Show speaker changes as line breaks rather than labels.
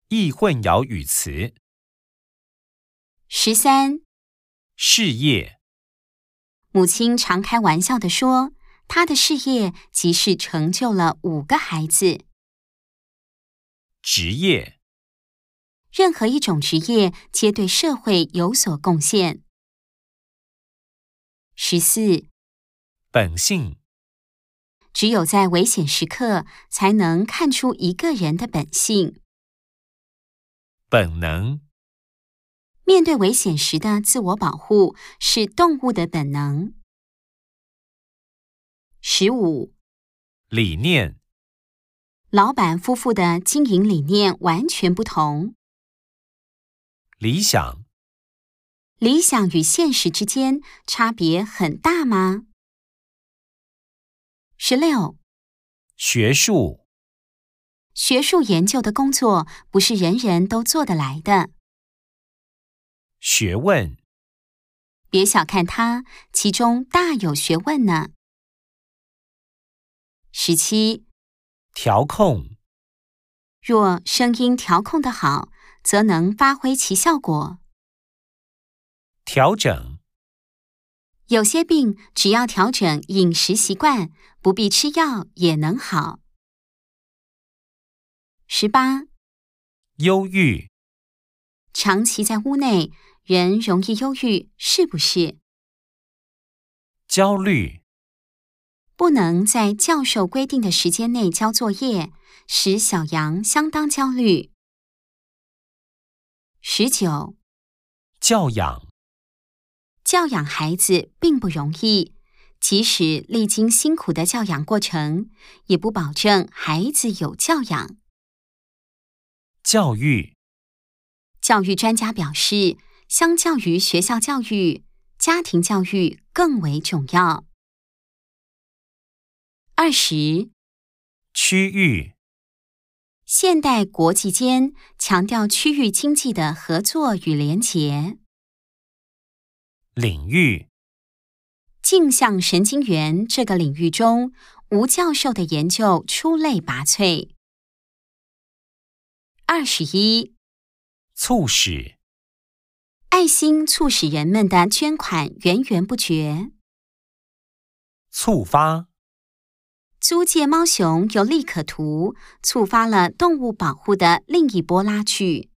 易混淆语词。
13.
事业。
母亲常开玩笑地说，她的事业即是成就了5个孩子。
职业。
任何一种职业皆对社会有所贡献。14.
本性。
只有在危险时刻，才能看出一个人的本性。
本能。
面对危险时的自我保护是动物的本能。15.
理念。
老板夫妇的经营理念完全不同。
理想。
理想与现实之间差别很大吗？16.
学术。
学术研究的工作不是人人都做得来的。
学问。
别小看它，其中大有学问呢。17.
调控。
若声音调控得好，则能发挥其效果。
调整。
有些病只要调整饮食习惯，不必吃药也能好。18.
忧郁。
长期在屋内，人容易忧郁，是不是？
焦虑。
不能在教授规定的时间内交作业，使小羊相当焦虑。19.
教养。
教养孩子并不容易，即使历经辛苦的教养过程，也不保证孩子有教养。
教育。
教育专家表示，相较于学校教育，家庭教育更为重要。20.
区域。
现代国际间强调区域经济的合作与连结。
领域。
镜像神经元这个领域中，吴教授的研究出类拔萃。21.
促使。
爱心促使人们的捐款源源不绝。
触发。
租借猫熊有利可图，触发了动物保护的另一波拉锯。